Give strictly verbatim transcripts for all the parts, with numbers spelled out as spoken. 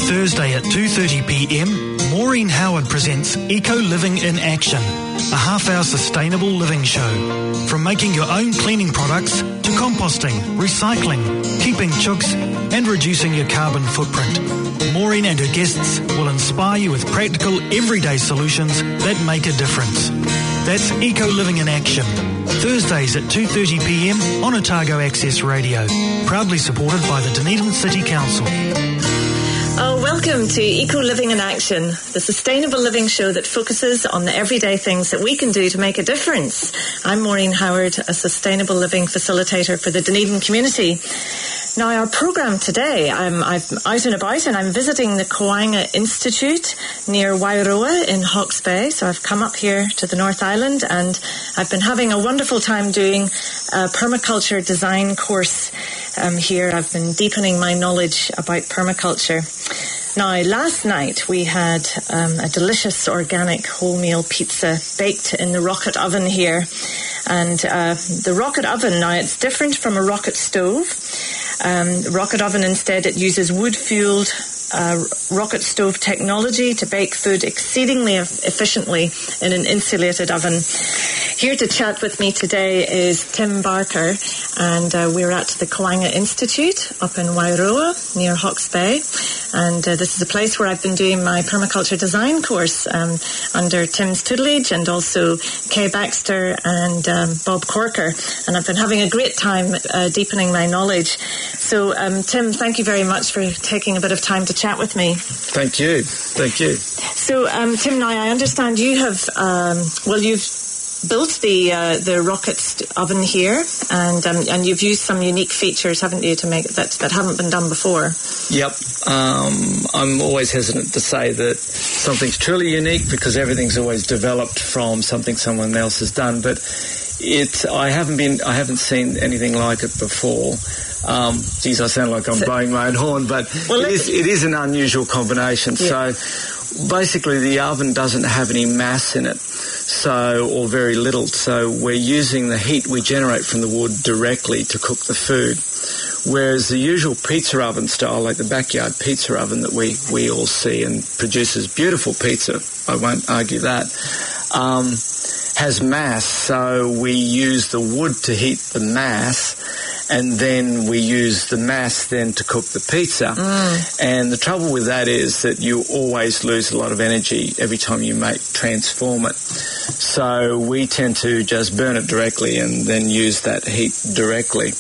Thursday at two thirty p m, Maureen Howard presents Eco Living in Action, a half-hour sustainable living show. From making your own cleaning products to composting, recycling, keeping chooks and reducing your carbon footprint, Maureen and her guests will inspire you with practical, everyday solutions that make a difference. That's Eco Living in Action, Thursdays at two thirty p m on Otago Access Radio, proudly supported by the Dunedin City Council. Oh, welcome to Eco Living in Action, the sustainable living show that focuses on the everyday things that we can do to make a difference. I'm Maureen Howard, a sustainable living facilitator for the Dunedin community. Now, our programme today, I'm, I'm out and about and I'm visiting the Koanga Institute near Wairoa in Hawke's Bay. So I've come up here to the North Island and I've been having a wonderful time doing a permaculture design course um, here. I've been deepening my knowledge about permaculture. Now, last night we had um, a delicious organic wholemeal pizza baked in the rocket oven here. And uh, the rocket oven, now it's different from a rocket stove. Um, rocket oven, instead, it uses wood-fueled uh, rocket stove technology to bake food exceedingly efficiently in an insulated oven. Here to chat with me today is Tim Barker, and uh, we're at the Koanga Institute up in Wairoa near Hawke's Bay. And uh, this is a place where I've been doing my permaculture design course um, under Tim's tutelage and also Kay Baxter and um, Bob Corker. And I've been having a great time uh, deepening my knowledge. So, um, Tim, thank you very much for taking a bit of time to chat with me. Thank you. Thank you. So, um, Tim, now I understand you have, um, well, you've built the uh, the rocket st- oven here, and um, and you've used some unique features, haven't you, to make that that haven't been done before? Yep. Um, I'm always hesitant to say that something's truly unique because everything's always developed from something someone else has done. But it, I haven't been, I haven't seen anything like it before. Um, geez, I sound like I'm so, blowing my own horn, but well, it is it is an unusual combination. Yeah. So basically, the oven doesn't have any mass in it. So, or very little. So we're using the heat we generate from the wood directly to cook the food. Whereas the usual pizza oven style, like the backyard pizza oven that we, we all see and produces beautiful pizza, I won't argue that, um, has mass. So we use the wood to heat the mass, and then we use the mass then to cook the pizza. Mm. And the trouble with that is that you always lose a lot of energy every time you make transform it. So we tend to just burn it directly and then use that heat directly.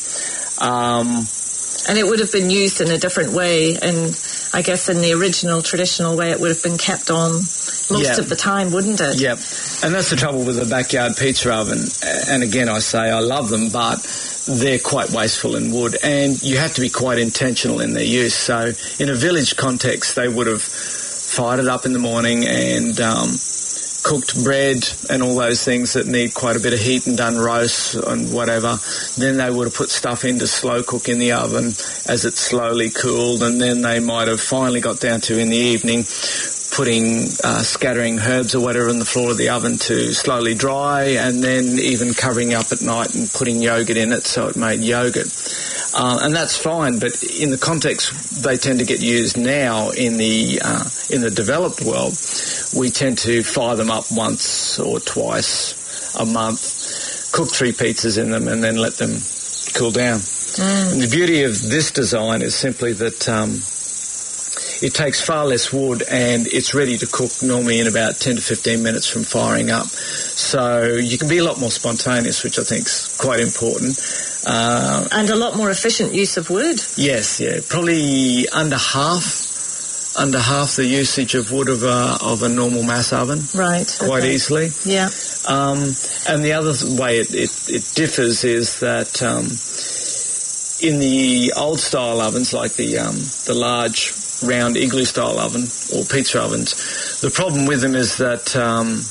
Um, and it would have been used in a different way, and I guess in the original traditional way it would have been kept on most yep. of the time, wouldn't it? Yep. And that's the trouble with the backyard pizza oven. And again, I say I love them, but they're quite wasteful in wood, and you have to be quite intentional in their use. So in a village context, they would have fired it up in the morning and um, cooked bread and all those things that need quite a bit of heat and done roasts and whatever. Then they would have put stuff in to slow cook in the oven as it slowly cooled, and then they might have finally got down to, in the evening, putting, uh, scattering herbs or whatever in the floor of the oven to slowly dry, and then even covering up at night and putting yogurt in it so it made yogurt. Uh, and that's fine, but in the context they tend to get used now in the uh, in the developed world, we tend to fire them up once or twice a month, cook three pizzas in them, and then let them cool down. Mm. And the beauty of this design is simply that um, it takes far less wood and it's ready to cook normally in about ten to fifteen minutes from firing up. So you can be a lot more spontaneous, which I think is quite important. Uh, and a lot more efficient use of wood. Yes, yeah. Probably under half, under half the usage of wood of a, of a normal mass oven. Right. Quite okay. easily. Yeah. Um, and the other way it, it, it differs is that um, in the old style ovens, like the um, the large round igloo style oven or pizza ovens, the problem with them is that um,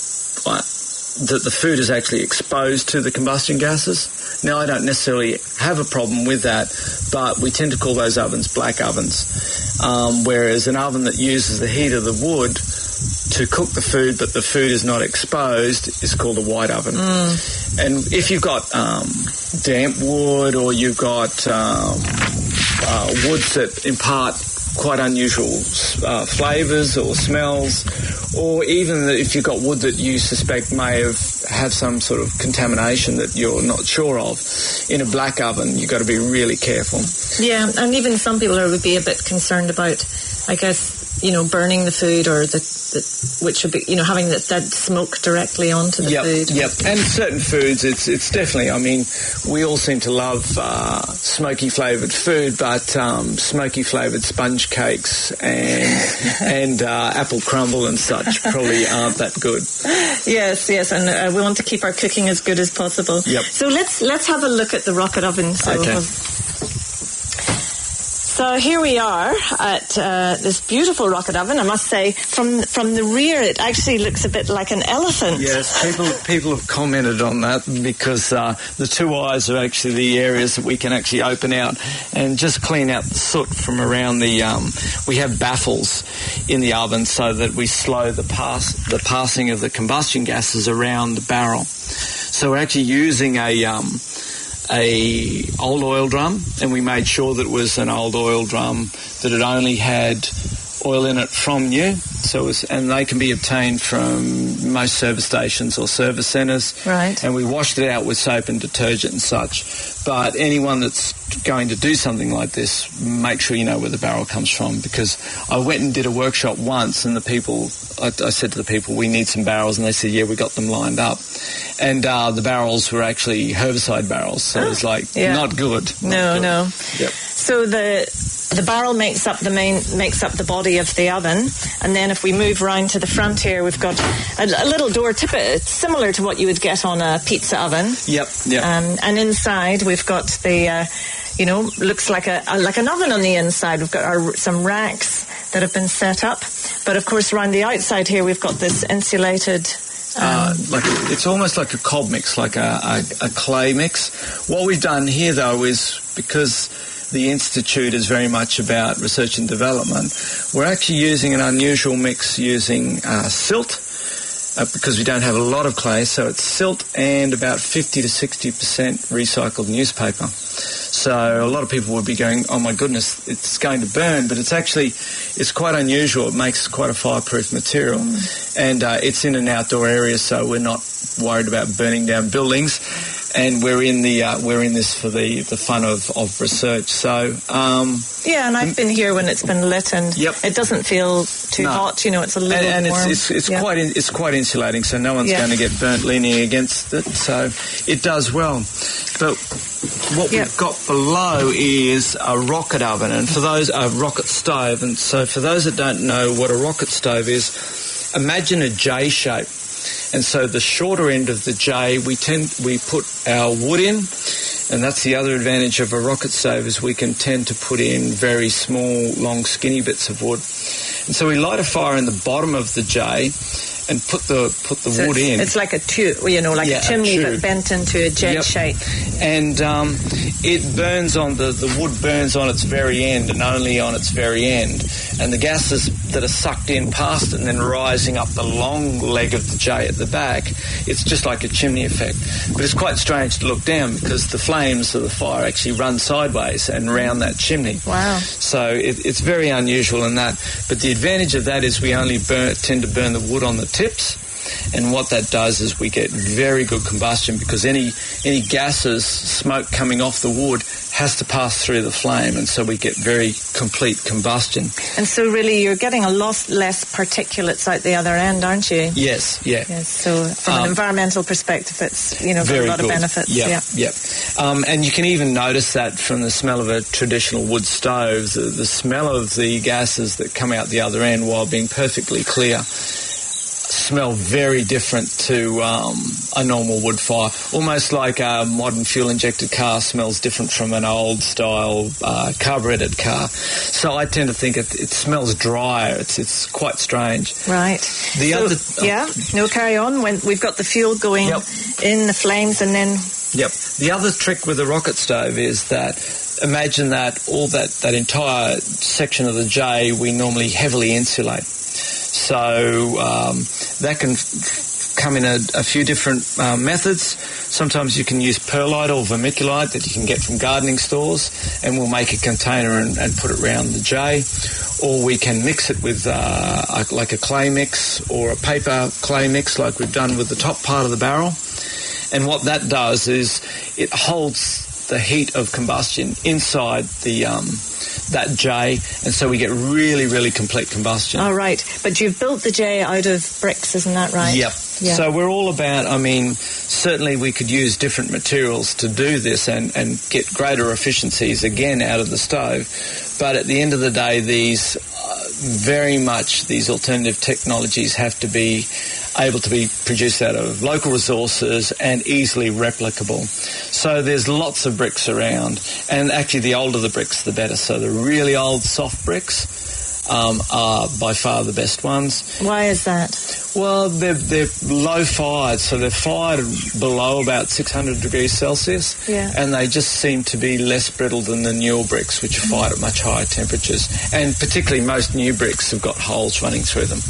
that the food is actually exposed to the combustion gases. Now, I don't necessarily have a problem with that, but we tend to call those ovens black ovens, um, whereas an oven that uses the heat of the wood to cook the food, but the food is not exposed, is called a white oven. Mm. And if you've got um, damp wood, or you've got um, uh, woods that impart quite unusual uh, flavours or smells, or even if you've got wood that you suspect may have have some sort of contamination that you're not sure of, in a black oven, you've got to be really careful. Yeah, and even some people are, would be a bit concerned about, I guess, you know, burning the food, or the, the which would be, you know, having that, that smoke directly onto the yep, food. Yep, and certain foods, it's it's definitely, I mean, we all seem to love uh, smoky flavoured food, but um, smoky flavoured sponge cakes and and uh, apple crumble and such probably aren't that good. Yes, yes, and uh, we want to keep our cooking as good as possible. Yep. So let's let's have a look at the rocket oven. So okay. We'll, So here we are at uh, this beautiful rocket oven. I must say, from from the rear, it actually looks a bit like an elephant. Yes, people people have commented on that because uh, the two eyes are actually the areas that we can actually open out and just clean out the soot from around the. Um, we have baffles in the oven so that we slow the pass the passing of the combustion gases around the barrel. So we're actually using a. Um, a old oil drum, and we made sure that it was an old oil drum that it only had oil in it from new. So it was, and they can be obtained from most service stations or service centres. Right. And we washed it out with soap and detergent and such. But anyone that's going to do something like this, make sure you know where the barrel comes from, because I went and did a workshop once, and the people, I, I said to the people, we need some barrels, and they said, yeah, we got them lined up. And uh, the barrels were actually herbicide barrels, so it was like yeah. not good. Not no, good. no. Yep. So the the barrel makes up the main makes up the body of the oven, and then if we move around to the front here, we've got a, a little door tip. It's similar to what you would get on a pizza oven. Yep. Yep. Um, and inside we've got the. Uh, You know, looks like a, a like an oven on the inside. We've got our, some racks that have been set up, but of course around the outside here we've got this insulated. Um, uh, like it's almost like a cob mix, like a, a, a clay mix. What we've done here, though, is because the Institute is very much about research and development, we're actually using an unusual mix using uh, silt. Uh, because we don't have a lot of clay, so it's silt and about fifty to sixty percent recycled newspaper. So a lot of people would be going, oh my goodness, it's going to burn, but it's actually, it's quite unusual. It makes quite a fireproof material. Mm. And uh, it's in an outdoor area, so we're not worried about burning down buildings. And we're in the uh, we're in this for the, the fun of, of research. So um, yeah, and I've been here when it's been lit, and yep. it doesn't feel too no. hot. You know, it's a little and, and warm. it's it's, it's yeah. quite in, it's quite insulating, so no one's yeah. going to get burnt leaning against it. So it does well. But what yep. we've got below is a rocket oven, and for those a rocket stove. And so for those that don't know what a rocket stove is, imagine a J shape. And so the shorter end of the J, we tend we put our wood in, and that's the other advantage of a rocket stove, is we can tend to put in very small, long, skinny bits of wood. And so we light a fire in the bottom of the J and put the put the so wood it's, in. It's like a tube, you know, like yeah, a chimney, a but bent into a jet yep. shape. And um, it burns on the, the wood burns on its very end, and only on its very end. And the gases that are sucked in past it and then rising up the long leg of the J at the back, it's just like a chimney effect. But it's quite strange to look down, because the flames of the fire actually run sideways and round that chimney. Wow. So it, it's very unusual in that. But the advantage of that is we only burn, tend to burn the wood on the tips. And what that does is we get very good combustion, because any any gases, smoke coming off the wood has to pass through the flame, and so we get very complete combustion. And so really you're getting a lot less particulates out the other end, aren't you? Yes, yeah. Yes, so from um, an environmental perspective, it's, you know, got a lot good. of benefits. Yep, yeah, yep. Um, and you can even notice that from the smell of a traditional wood stove, the, the smell of the gases that come out the other end while being perfectly clear smell very different to um, a normal wood fire. Almost like a modern fuel-injected car smells different from an old-style uh, carburetted car. So I tend to think it, it smells drier. It's it's quite strange. Right. The so, other, oh. yeah. No, carry on. When we've got the fuel going yep. in the flames, and then. Yep. The other trick with a rocket stove is that imagine that all that that entire section of the J we normally heavily insulate. So um, that can f- come in a, a few different uh, methods. Sometimes you can use perlite or vermiculite that you can get from gardening stores, and we'll make a container and, and put it around the J. Or we can mix it with uh, a, like a clay mix or a paper clay mix like we've done with the top part of the barrel. And what that does is it holds the heat of combustion inside the um, that J, and so we get really, really complete combustion. All right. But you've built the J out of bricks, isn't that right? Yep. Yeah. So we're all about, I mean, certainly we could use different materials to do this and, and get greater efficiencies again out of the stove. But at the end of the day, these uh, very much, these alternative technologies have to be able to be produced out of local resources and easily replicable. So there's lots of bricks around, and actually the older the bricks, the better. So the really old soft bricks um, are by far the best ones. Why is that? Well, they're, they're low fired, so they're fired below about six hundred degrees Celsius, yeah. and they just seem to be less brittle than the newer bricks, which are fired at much higher temperatures. And particularly most new bricks have got holes running through them.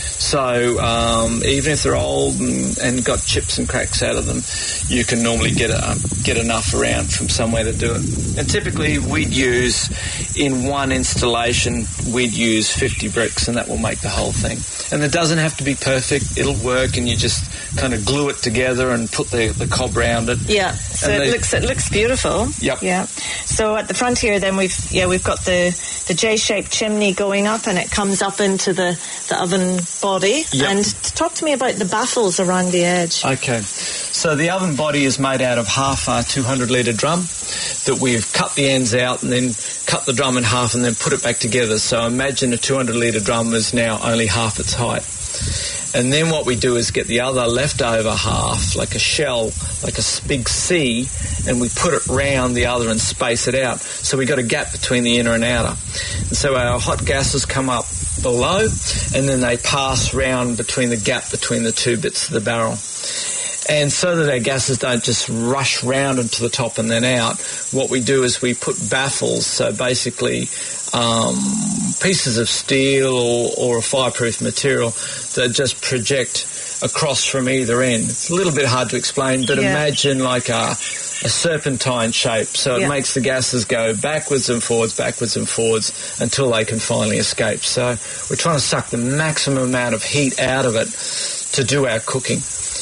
So um, even if they're old and, and got chips and cracks out of them, you can normally get a, get enough around from somewhere to do it. And typically we'd use, in one installation, we'd use fifty bricks, and that will make the whole thing. And it doesn't have to be perfect. It'll work, and you just kind of glue it together and put the, the cob around it. Yeah, so and it they, looks it looks beautiful. Yep. Yeah. So at the front here, then we've yeah we've got the the J-shaped chimney going up, and it comes up into the, the oven body. Yep. And talk to me about the baffles around the edge. Okay. So the oven body is made out of half a two hundred litre drum that we've cut the ends out and then cut the drum in half and then put it back together. So imagine a two hundred litre drum is now only half its height. And then what we do is get the other leftover half, like a shell, like a big C, and we put it round the other and space it out. So we got a gap between the inner and outer. And so our hot gases come up below, and then they pass round between the gap between the two bits of the barrel. And so that our gases don't just rush round into the top and then out, what we do is we put baffles, so basically um, pieces of steel or, or a fireproof material that just project across from either end. It's a little bit hard to explain, but yeah. imagine like a, a serpentine shape. So it yeah. makes makes the gases go backwards and forwards, backwards and forwards until they can finally escape. So we're trying to suck the maximum amount of heat out of it to do our cooking.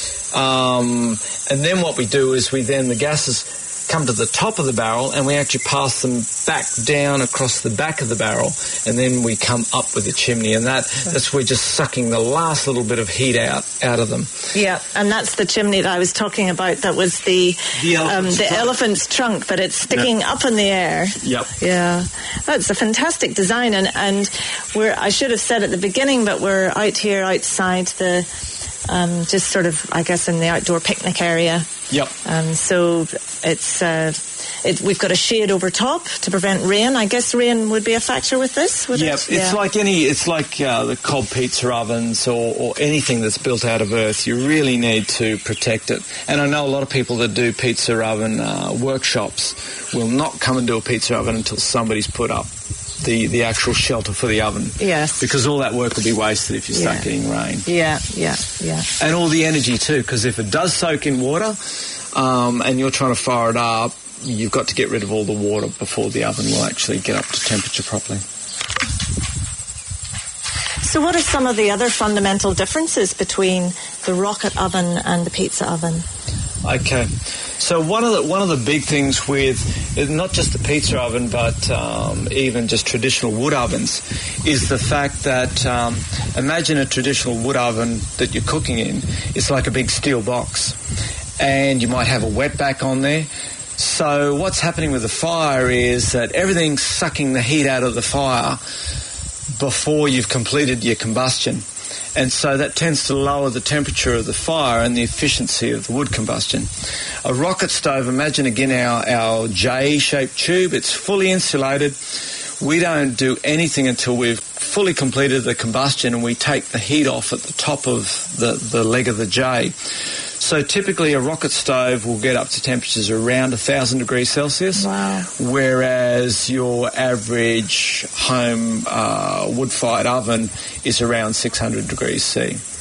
Um, and then what we do is we then, the gases come to the top of the barrel and we actually pass them back down across the back of the barrel, and then we come up with the chimney, and that that's we're just sucking the last little bit of heat out out of them. Yeah, and that's the chimney that I was talking about. That was the the elephant's, um, the trunk. elephant's trunk, but it's sticking yep. up in the air. Yep. Yeah, that's a fantastic design, and and we're I should have said at the beginning, but we're out here outside the. Um, just sort of, I guess, in the outdoor picnic area. Yep. Um, so it's uh, it, we've got a shade over top to prevent rain. I guess rain would be a factor with this, would yep. it? It's yeah. like any, it's like uh, the cob pizza ovens or, or anything that's built out of earth. You really need to protect it. And I know a lot of people that do pizza oven uh, workshops will not come and do a pizza oven until somebody's put up the, the actual shelter for the oven. Yes. Because all that work will be wasted if you start yeah. getting rain. Yeah, yeah, yeah. And all the energy too, because if it does soak in water um, and you're trying to fire it up, you've got to get rid of all the water before the oven will actually get up to temperature properly. So what are some of the other fundamental differences between the rocket oven and the pizza oven? Okay. So one of the one of the big things with not just the pizza oven, but um, even just traditional wood ovens, is the fact that um, imagine a traditional wood oven that you're cooking in. It's like a big steel box, and you might have a wetback on there. So what's happening with the fire is that everything's sucking the heat out of the fire before you've completed your combustion. And so that tends to lower the temperature of the fire and the efficiency of the wood combustion. A rocket stove, imagine again our, our J-shaped tube, it's fully insulated. We don't do anything until we've fully completed the combustion and we take the heat off at the top of the, the leg of the J. So typically a rocket stove will get up to temperatures around one thousand degrees Celsius, wow. whereas your average home uh, wood-fired oven is around six hundred degrees C.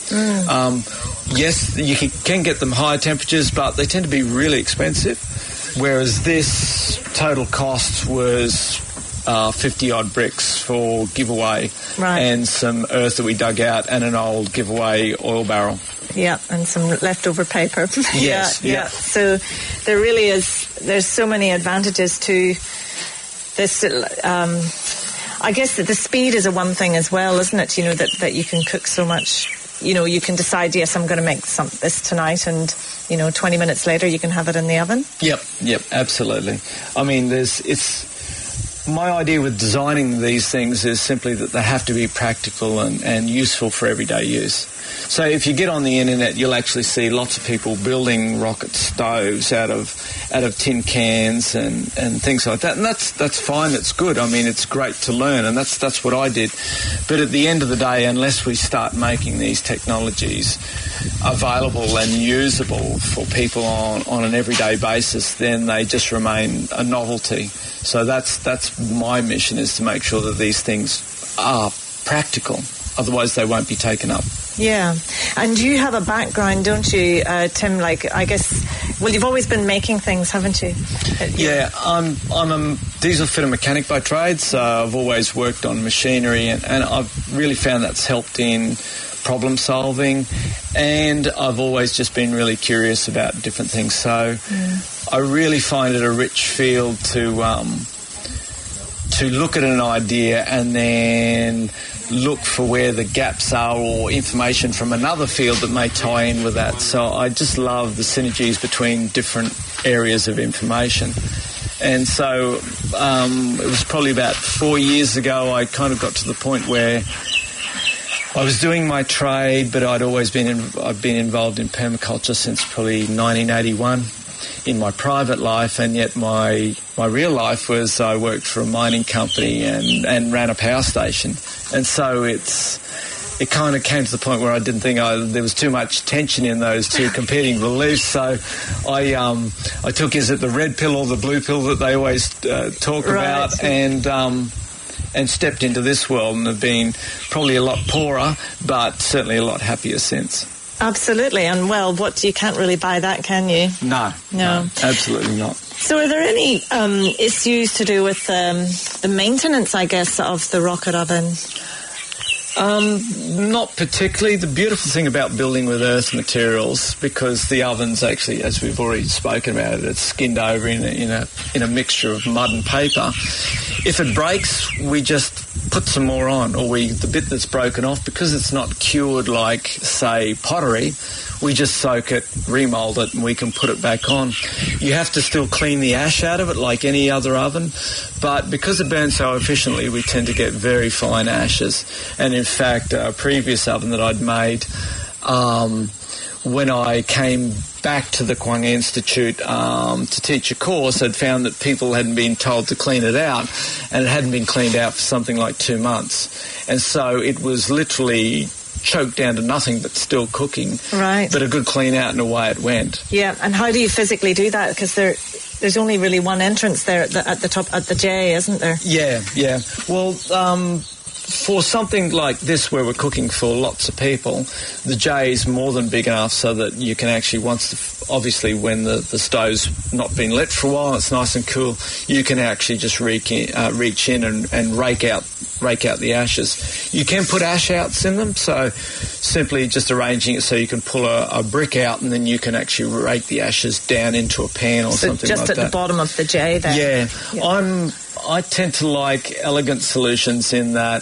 Mm. Um, yes, you can, can get them higher temperatures, but they tend to be really expensive, whereas this total cost was uh, fifty-odd bricks for giveaway, right, and some earth that we dug out and an old giveaway oil barrel. Yeah, and some leftover paper. Yes, yeah, yeah, yeah. So there really is, there's so many advantages to this. Um, I guess that the speed is a one thing as well, isn't it? You know, that, that you can cook so much. You know, you can decide, yes, I'm going to make some this tonight, and, you know, twenty minutes later you can have it in the oven. Yep, yep, absolutely. I mean, there's, it's, my idea with designing these things is simply that they have to be practical and, and useful for everyday use. So if you get on the internet, you'll actually see lots of people building rocket stoves out of out of tin cans and, and things like that. And that's that's fine, that's good. I mean, it's great to learn, and that's that's what I did. But at the end of the day, unless we start making these technologies available and usable for people on, on an everyday basis, then they just remain a novelty. So that's that's my mission, is to make sure that these things are practical. Otherwise, they won't be taken up. Yeah. And you have a background, don't you, uh, Tim? Like, I guess, well, you've always been making things, haven't you? Uh, yeah, I'm I'm a diesel fitter mechanic by trade, so I've always worked on machinery, and, and I've really found that's helped in problem solving, and I've always just been really curious about different things. So mm. I really find it a rich field to um, to look at an idea and then look for where the gaps are, or information from another field that may tie in with that. So I just love the synergies between different areas of information. And so um, it was probably about four years ago I kind of got to the point where I was doing my trade, but I'd always been in, I've been involved in permaculture since probably nineteen eighty-one in my private life, and yet my my real life was I worked for a mining company and, and ran a power station. And so it's it kind of came to the point where I didn't think I, there was too much tension in those two competing beliefs. So I um, I took, is it the red pill or the blue pill that they always uh, talk right. about, and um, and stepped into this world, and have been probably a lot poorer, but certainly a lot happier since. Absolutely. And, well, what you can't really buy that, can you? No. No. no absolutely not. So are there any um, issues to do with um, the maintenance, I guess, of the rocket oven? Um, not particularly. The beautiful thing about building with earth materials, because the oven's actually, as we've already spoken about it, it's skinned over in a, in a in a mixture of mud and paper. If it breaks, we just put some more on, or we the bit that's broken off, because it's not cured like, say, pottery, we just soak it, remold it, and we can put it back on. You have to still clean the ash out of it like any other oven, but because it burns so efficiently, we tend to get very fine ashes. And in fact, a previous oven that I'd made, um, when I came back to the Kwang Institute um, to teach a course, I'd found that people hadn't been told to clean it out, and it hadn't been cleaned out for something like two months. And so it was literally choked down to nothing but still cooking. Right. But a good clean out, and away it went. Yeah, and how do you physically do that? Because there, there's only really one entrance there at the, at the top, at the J, isn't there? Yeah, yeah. Well, um, for something like this where we're cooking for lots of people, the J is more than big enough so that you can actually, once the, obviously when the, the stove's not been lit for a while, it's nice and cool, you can actually just reach in, uh, reach in and, and rake out rake out the ashes. You can put ash outs in them, so simply just arranging it so you can pull a, a brick out, and then you can actually rake the ashes down into a pan or so something like that. Just at the bottom of the J there. Yeah. yeah. I'm I tend to like elegant solutions in that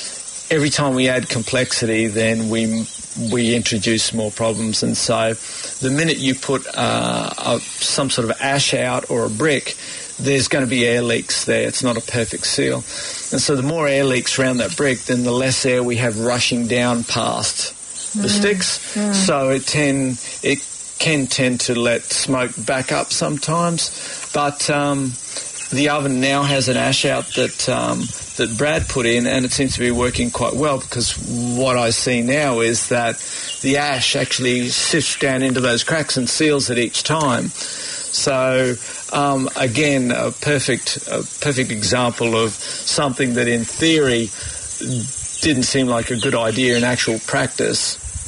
every time we add complexity, then we we introduce more problems. And so the minute you put uh, a, some sort of ash out or a brick, there's going to be air leaks there. It's not a perfect seal. And so the more air leaks around that brick, then the less air we have rushing down past mm. the sticks. Mm. So it tend it can tend to let smoke back up sometimes. But um, the oven now has an ash out that um, that Brad put in, and it seems to be working quite well, because what I see now is that the ash actually sifts down into those cracks and seals it each time. So, um, again, a perfect, a perfect example of something that in theory didn't seem like a good idea in actual practice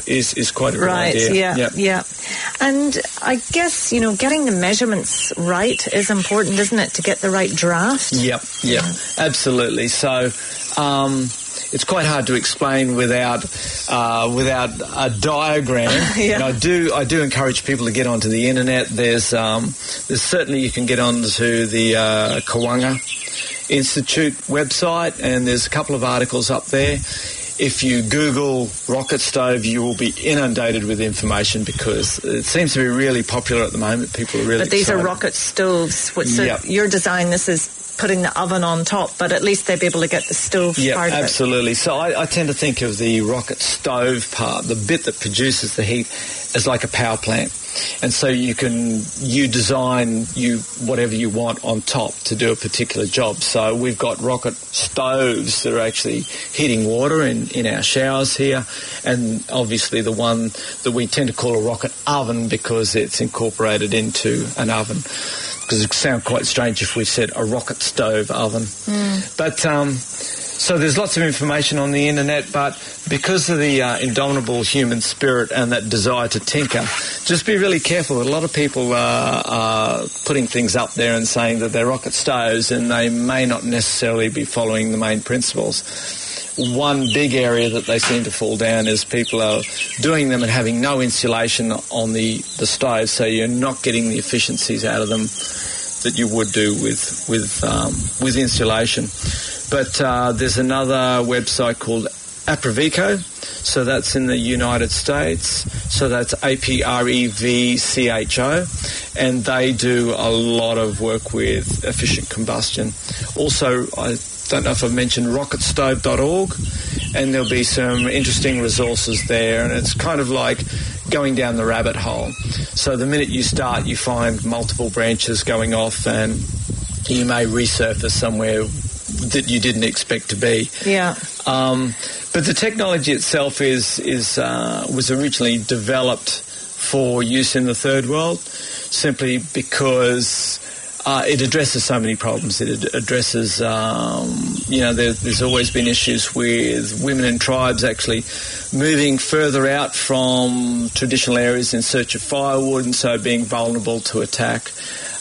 is, is quite a good right, idea. Yeah, yep. yeah. And I guess, you know, getting the measurements right is important, isn't it, to get the right draft? Yep, yep, yeah. Absolutely. So um, it's quite hard to explain without uh, without a diagram. yeah. And I do I do encourage people to get onto the internet. There's um, there's certainly you can get onto the uh, Kawanga Institute website, and there's a couple of articles up there. If you Google rocket stove, you will be inundated with information because it seems to be really popular at the moment. People are really But these excited. are rocket stoves. So yep. your design, this is putting the oven on top, but at least they'll be able to get the stove yep, part of it. absolutely. So I, I tend to think of the rocket stove part, the bit that produces the heat, as like a power plant. And so you can, you design you whatever you want on top to do a particular job. So we've got rocket stoves that are actually heating water in, in our showers here, and obviously the one that we tend to call a rocket oven because it's incorporated into an oven. Because it would sound quite strange if we said a rocket stove oven. Mm. But um, so there's lots of information on the internet, but because of the uh, indomitable human spirit and that desire to tinker, just be really careful. A lot of people uh, are putting things up there and saying that they're rocket stoves, and they may not necessarily be following the main principles. One big area that they seem to fall down is people are doing them and having no insulation on the, the stove, so you're not getting the efficiencies out of them that you would do with with um, with insulation. But uh, there's another website called Aprevico, so that's in the United States, so that's A P R E V C H O, and they do a lot of work with efficient combustion. Also, I don't know if I've mentioned rocket stove dot org, and there'll be some interesting resources there, and it's kind of like going down the rabbit hole. So the minute you start, you find multiple branches going off, and you may resurface somewhere that you didn't expect to be. Yeah. Um, but the technology itself is is uh, was originally developed for use in the third world, simply because uh, it addresses so many problems. It ad- addresses, um, you know, there, there's always been issues with women in tribes actually moving further out from traditional areas in search of firewood, and so being vulnerable to attack.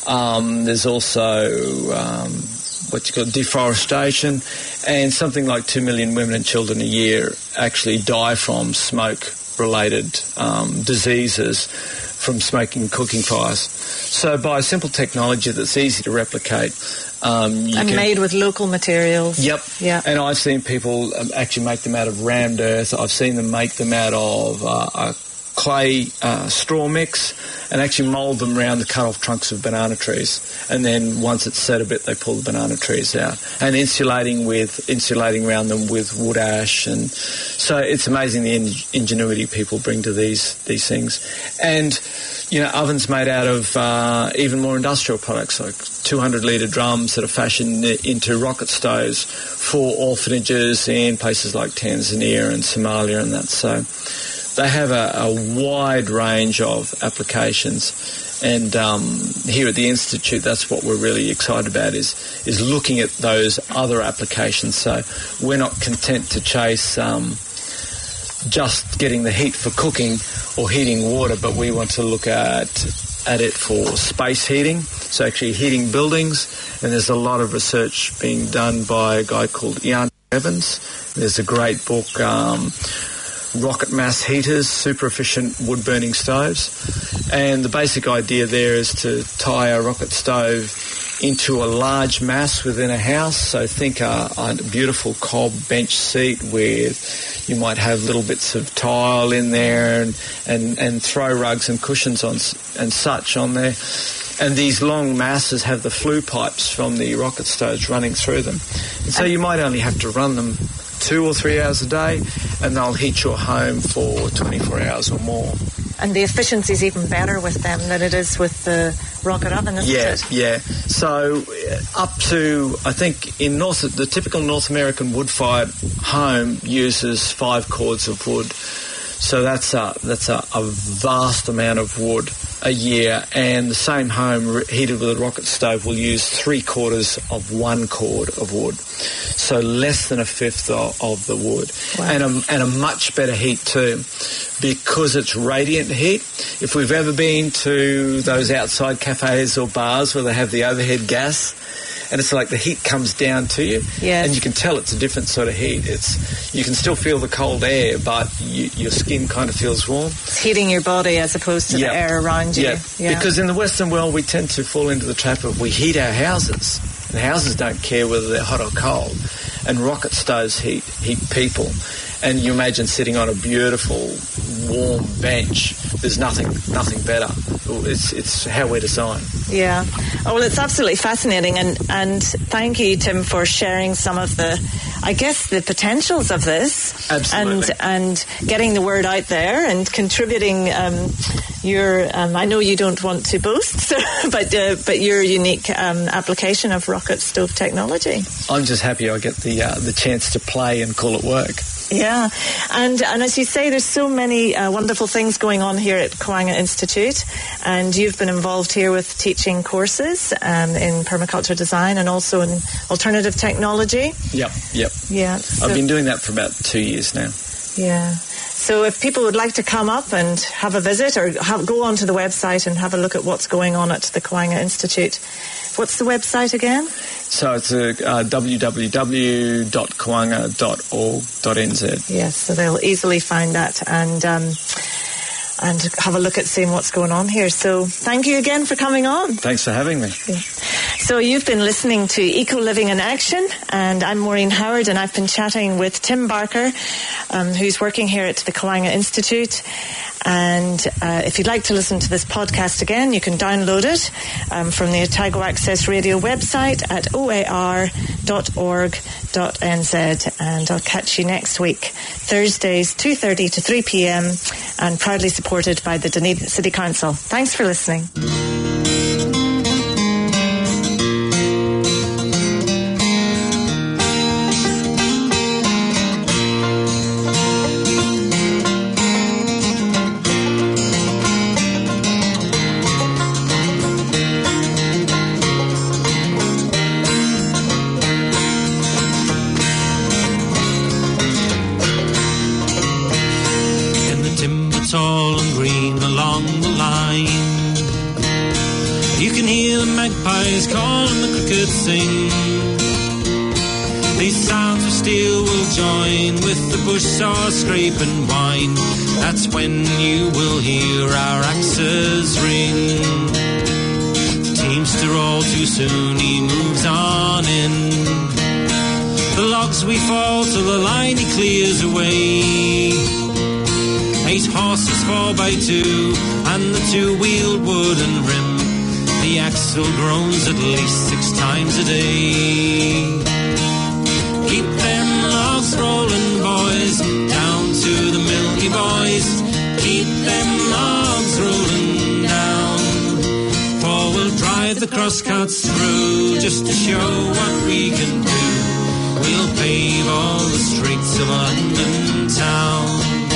Um, there's also um, what you call deforestation, and something like two million women and children a year actually die from smoke-related um, diseases from smoking cooking fires. So by simple technology that's easy to replicate, um, you and can, made with local materials. Yep. Yeah. And I've seen people um, actually make them out of rammed earth. I've seen them make them out of uh, a clay uh, straw mix, and actually mould them around the cut-off trunks of banana trees. And then once it's set a bit, they pull the banana trees out. And insulating with insulating around them with wood ash. And so it's amazing the in- ingenuity people bring to these these things. And, you know, ovens made out of uh, even more industrial products, like two hundred litre drums that are fashioned into rocket stoves for orphanages in places like Tanzania and Somalia and that. So they have a, a wide range of applications, and um, here at the Institute, that's what we're really excited about, is is looking at those other applications. So we're not content to chase um, just getting the heat for cooking or heating water, but we want to look at at it for space heating, so actually heating buildings. And there's a lot of research being done by a guy called Ian Evans. There's a great book, um, Rocket Mass Heaters, Super Efficient Wood Burning Stoves. And the basic idea there is to tie a rocket stove into a large mass within a house. So think a, a beautiful cob bench seat with, you might have little bits of tile in there, and, and, and throw rugs and cushions on and such on there. And these long masses have the flue pipes from the rocket stoves running through them. And so you might only have to run them two or three hours a day, and they'll heat your home for twenty-four hours or more. And the efficiency is even better with them than it is with the rocket oven, isn't yeah, it? Yeah, yeah. So uh, up to, I think, in North, the typical North American wood-fired home uses five cords of wood. So that's a, that's a, a vast amount of wood. a year, and the same home heated with a rocket stove will use three quarters of one cord of wood, so less than a fifth of, of the wood. Wow. and a, and a much better heat too, because it's radiant heat. If we've ever been to those outside cafes or bars where they have the overhead gas, and it's like the heat comes down to you, yes. and you can tell it's a different sort of heat. It's you can still feel the cold air, but you, your skin kind of feels warm. It's heating your body as opposed to yep. the air around you. Yep. Yeah, because in the Western world we tend to fall into the trap of we heat our houses, and houses don't care whether they're hot or cold, and rocket stoves heat heat people. And you imagine sitting on a beautiful, warm bench. There's nothing, nothing better. It's it's how we're designed. Yeah. Oh, well, it's absolutely fascinating, and and thank you, Tim, for sharing some of the, I guess, the potentials of this. Absolutely. And and getting the word out there and contributing. Um, your, um, I know you don't want to boast, so, but uh, but your unique um, application of rocket stove technology. I'm just happy I get the uh, the chance to play and call it work. Yeah, and and as you say, there's so many uh, wonderful things going on here at Kawanga Institute, and you've been involved here with teaching courses um, in permaculture design and also in alternative technology. Yep, yep. Yeah, so, I've been doing that for about two years now. Yeah. So if people would like to come up and have a visit or have, go onto the website and have a look at what's going on at the Kawanga Institute, what's the website again? So it's a, uh, w w w dot kawanga dot org dot n z. Yes, so they'll easily find that and um, and have a look at seeing what's going on here. So thank you again for coming on. Thanks for having me. Yeah. So you've been listening to Eco Living in Action, and I'm Maureen Howard, and I've been chatting with Tim Barker, um, who's working here at the Kawanga Institute. And uh, if you'd like to listen to this podcast again, you can download it um, from the Otago Access Radio website at o a r dot org dot n z. And I'll catch you next week, Thursdays, two thirty to three p.m, and proudly supported by the Dunedin City Council. Thanks for listening. Magpies call and the crickets sing. These sounds of steel will join with the bush saw scrape and whine. That's when you will hear our axes ring. The teamster all too soon he moves on in. The logs we fall till the line he clears away. Eight horses fall by two and the two-wheeled wooden rim. The axle groans at least six times a day. Keep them logs rolling, boys, down to the Milky Boys. Keep them logs rolling down, for we'll drive the crosscuts through just to show what we can do. We'll pave all the streets of London town.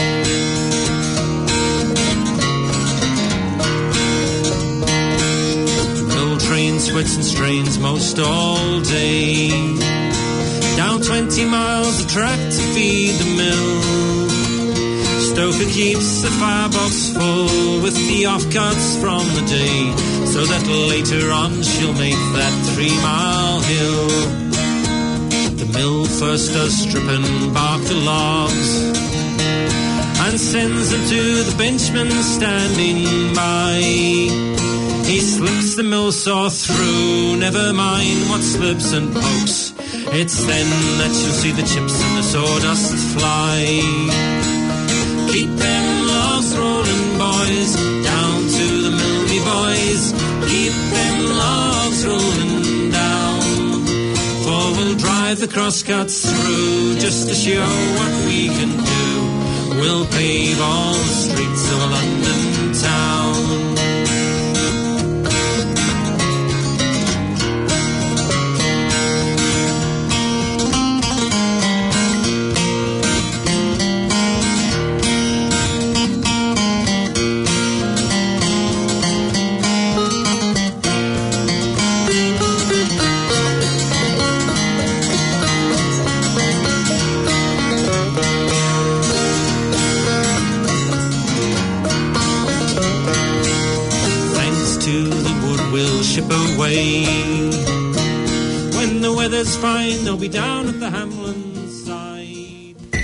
Train sweats and strains most all day. Down twenty miles of track to feed the mill. Stoker keeps the firebox full with the offcuts from the day, so that later on she'll make that three-mile hill. The mill first does strip and bark the logs and sends them to the benchman standing by. He slips the mill saw through, never mind what slips and pokes. It's then that you'll see the chips and the sawdust fly. Keep them logs rolling, boys, down to the Milky Boys. Keep them logs rolling down, for we'll drive the crosscuts through just to show what we can do. We'll pave all the streets of London town. slip away. When the weather's fine, they'll be down at the Hamlin